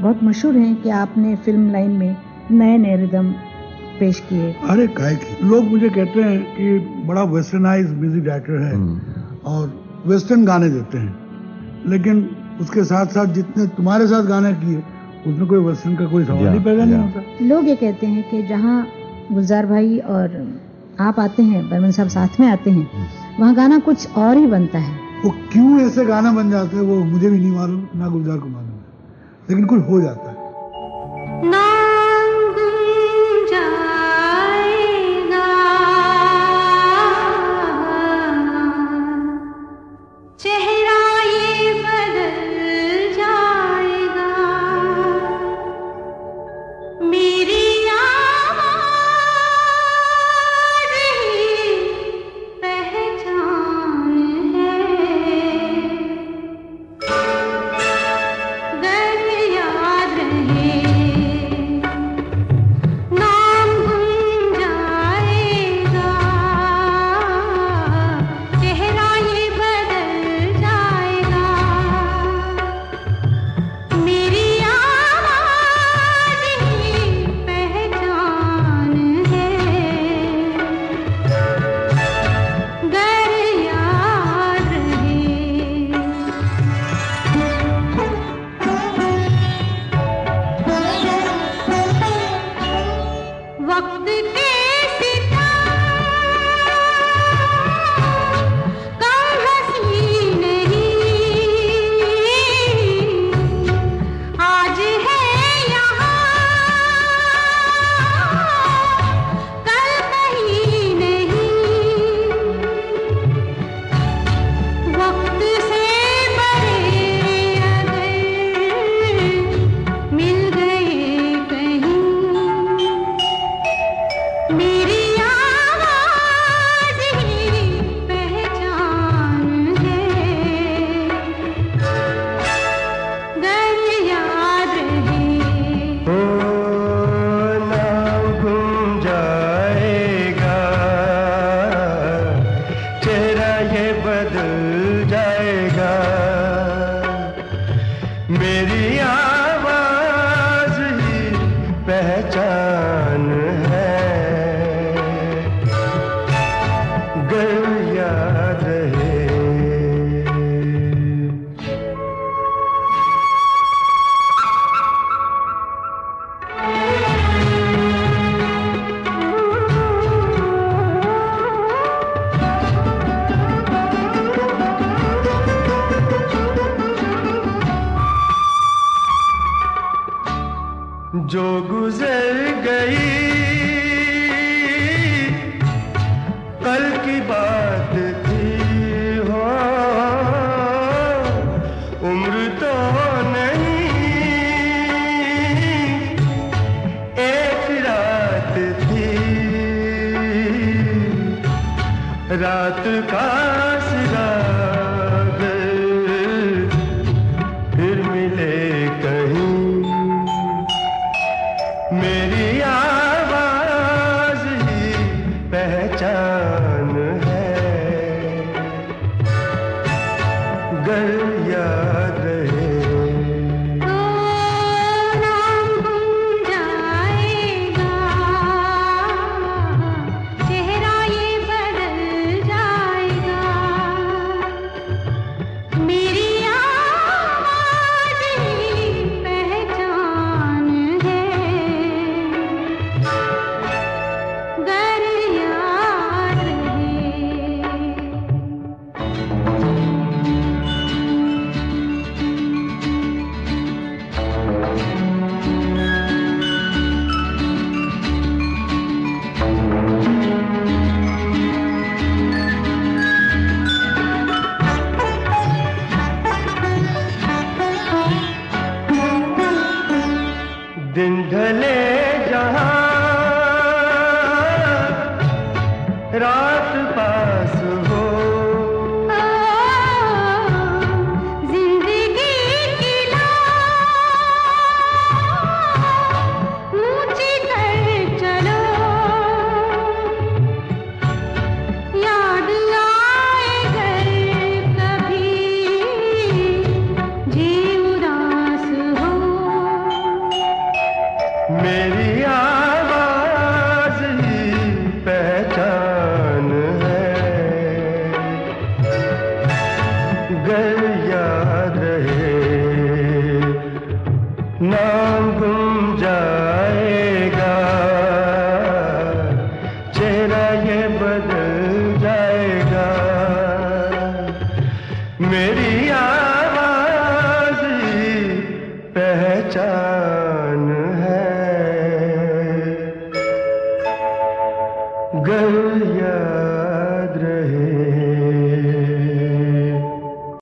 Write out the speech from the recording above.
बहुत मशहूर हैं कि आपने फिल्म लाइन में नए नए रिदम पेश किए। अरे काय की लोग मुझे कहते हैं कि बड़ा वेस्टर्नाइज म्यूजिक डायरेक्टर है और वेस्टर्न गाने देते हैं, लेकिन उसके साथ साथ जितने तुम्हारे साथ गाने किए उसमें कोई वेस्टर्न का कोई सवाल ही पैदा नहीं होता। लोग ये कहते हैं कि जहाँ गुलजार भाई और आप आते हैं, बर्मन साहब साथ में आते हैं, वहाँ गाना कुछ और ही बनता है। वो क्यों ऐसे गाना बन जाते हैं वो मुझे भी नहीं मालूम, ना गुलजार को मालूम है, लेकिन कुछ हो जाता है। जो गुजर गई कल की बात थी हो, उम्र तो नहीं एक रात थी, रात का सिरा फिर मिले कहीं, मेरी आवाज ही पहचान है, गर याद रहे तो नाम गुम जाएगा, चेहरा ये बदल जाएगा। मेरी आवाज ही पहचान है। गर याद रहे नाम गुम